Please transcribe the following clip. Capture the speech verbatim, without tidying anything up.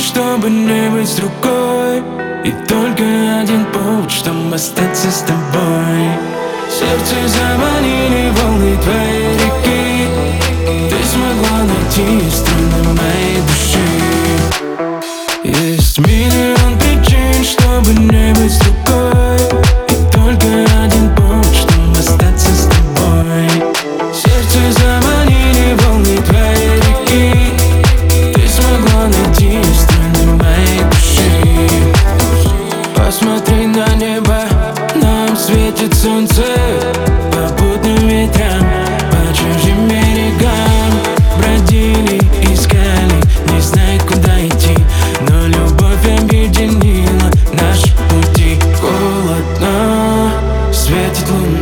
чтобы не быть с другой. И только один повод, чтобы остаться с тобой. Сердце заманили волны твоей реки. Ты смогла найти струны моей души. Есть миллион причин, чтобы не быть с другой. И только один повод, чтобы остаться с тобой. Сердце заманили волны твоей реки. Ты смогла найти струны моей души. Посмотри на небо, нам светит солнце. Попутным ветрам, по чужим берегам бродили, искали, не знают, куда идти. Но любовь объединила наши пути. Холодно, светит луна.